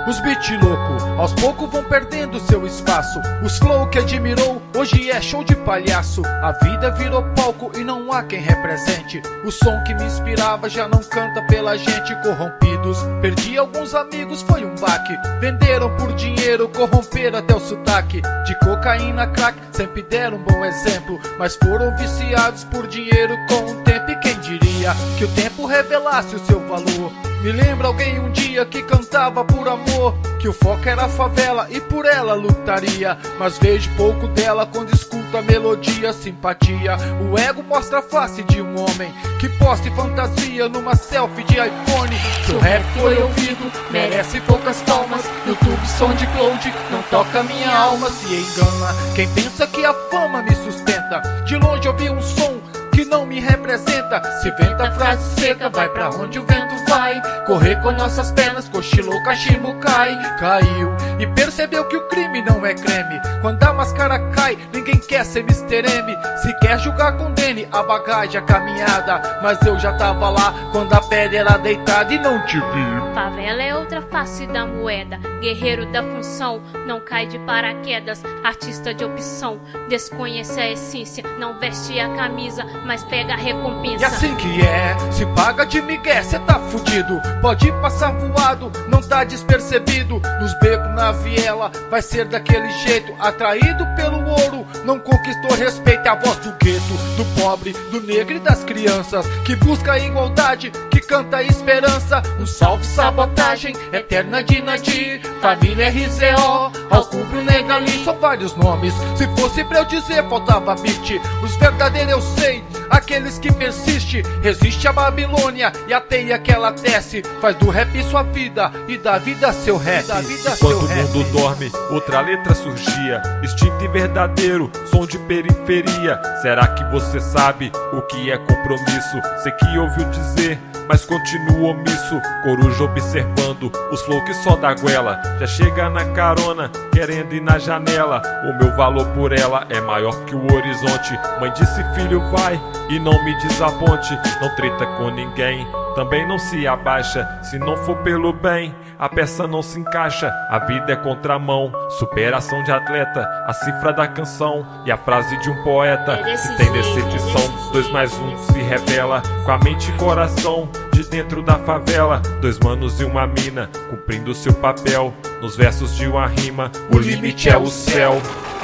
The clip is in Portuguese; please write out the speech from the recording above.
Os beat louco, aos poucos vão perdendo seu espaço. Os flow que admirou, hoje é show de palhaço. A vida virou palco e não há quem represente. O som que me inspirava já não canta pela gente. Corrompidos, perdi alguns amigos, foi um baque. Venderam por dinheiro, corromperam até o sotaque. De cocaína, crack, sempre deram um bom exemplo, mas foram viciados por dinheiro com o tempo. E quem diria que o tempo revelasse o seu valor? Me lembra alguém um dia que cantava por amor, que o foco era a favela e por ela lutaria. Mas vejo pouco dela quando escuto a melodia. Simpatia, o ego mostra a face de um homem que posta fantasia numa selfie de iPhone. Seu rap foi ouvido, merece poucas palmas. YouTube, SoundCloud, não toca minha alma. Se engana quem pensa que a fama me sustenta. De longe ouvi um som que não me representa. Se venta frase seca, vai pra onde o vento vai. Correr com nossas pernas, cochilou, cachimbo cai. Caiu e percebeu que o crime não é creme. Quando a máscara cai, ninguém quer ser Mr. M. Se quer julgar, condene a bagagem, a caminhada. Mas eu já tava lá quando a pele era deitada e não te vi. Favela é outra face da moeda. Guerreiro da função, não cai de paraquedas. Artista de opção, desconhece a essência. Não veste a camisa, mas pega a recompensa. E assim que é, se paga de migué, cê tá fudido. Pode passar voado, não tá despercebido. Nos becos, na viela, vai ser daquele jeito. Atraído pelo ouro, não conquistou respeito. É a voz do gueto, do pobre, do negro e das crianças, que busca a igualdade, que canta a esperança. Um salve, sabotagem, eterna de Nadir. Família RZO, ao cubro Negali. São vários nomes, se fosse pra eu dizer faltava beat. Os verdadeiros eu sei, aqueles que persistem. Resiste a Babilônia e a teia que ela tece. Faz do rap sua vida e da vida seu rap. Enquanto o mundo dorme, outra letra surgia. Instinto e verdadeiro, som de periferia. Será que você sabe o que é compromisso? Sei que ouviu dizer, mas continua omisso. Coruja observando os flow que só dá goela. Já chega na carona, querendo ir na janela. O meu valor por ela é maior que o horizonte. Mãe disse, filho, vai e não me desaponte. Não treta com ninguém, também não se abaixa. Se não for pelo bem, a peça não se encaixa. A vida é contramão, superação de atleta. A cifra da canção e a frase de um poeta. Se tem decepção, 2 mais 1 se revela. Com a mente e coração de dentro da favela. 2 manos e uma mina, cumprindo seu papel. Nos versos de uma rima, o limite é o céu.